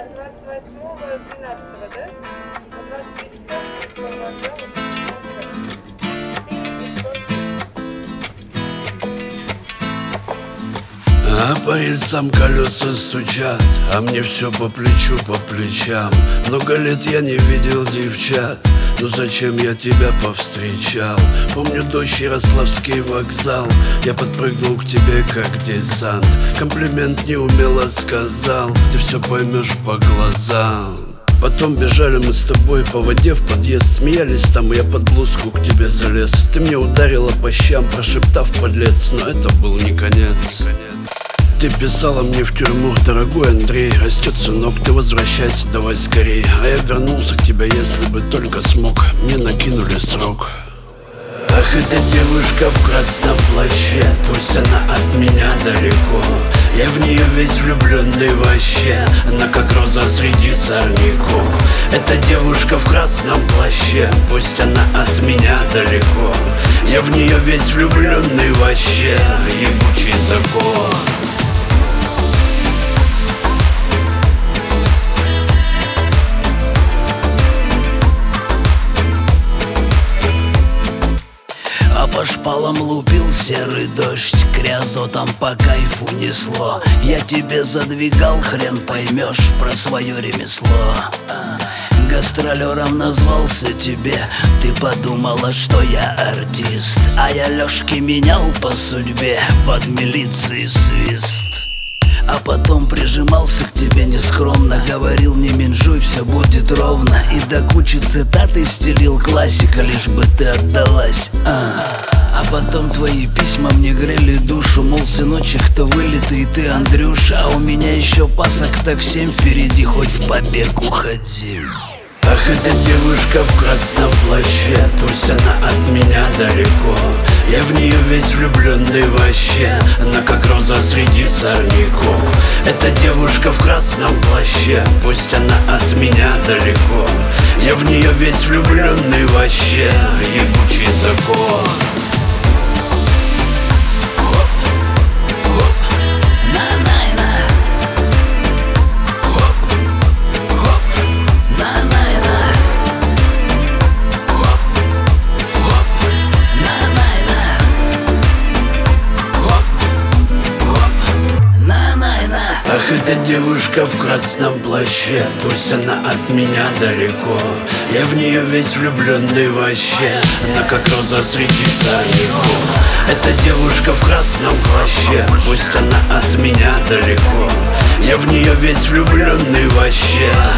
28.12, да? На 23 А по рельсам колеса стучат, а мне все по плечу, по плечам. Много лет я не видел девчат, ну зачем я тебя повстречал? Помню дождь, Ярославский вокзал, я подпрыгнул к тебе как десант. Комплимент неумело сказал, ты все поймешь по глазам. Потом бежали мы с тобой по воде в подъезд, смеялись там, и я под блузку к тебе залез. Ты мне ударила по щам, прошептав подлец, но это был не конец. Ты писала мне в тюрьму: дорогой Андрей, растет сынок, ты возвращайся давай скорей. А я вернулся к тебе, если бы только смог, мне накинули срок. Ах, эта девушка в красном плаще, пусть она от меня далеко, я в нее весь влюбленный вообще, она как роза среди сорняков. Эта девушка в красном плаще, пусть она от меня далеко, я в нее весь влюбленный вообще, ебучий закон. По шпалам лупил серый дождь, крязотом по кайфу несло. Я тебе задвигал, хрен поймешь про свое ремесло. Гастролером назвался тебе, ты подумала, что я артист, а я Лёшки менял по судьбе под милицией свист. А потом прижимался к тебе нескромно, говорил: не менжуй, все будет ровно. И до кучи цитаты стелил классика, лишь бы ты отдалась. А потом твои письма мне грели душу, мол, сыночек-то вылитый ты, Андрюша, а у меня еще пасок так 7 впереди, хоть в побег уходи. Ах, эта девушка в красном плаще, пусть она от меня далеко, я в нее весь влюбленный вообще, она как роза среди сорняков. Эта девушка в красном плаще, пусть она от меня далеко, я в нее весь влюбленный вообще, ебучий закон. Ах, эта девушка в красном плаще, пусть она от меня далеко, я в нее весь влюбленный вообще, она как роза среди сорняков. Эта девушка в красном плаще, пусть она от меня далеко, я в нее весь влюбленный вообще,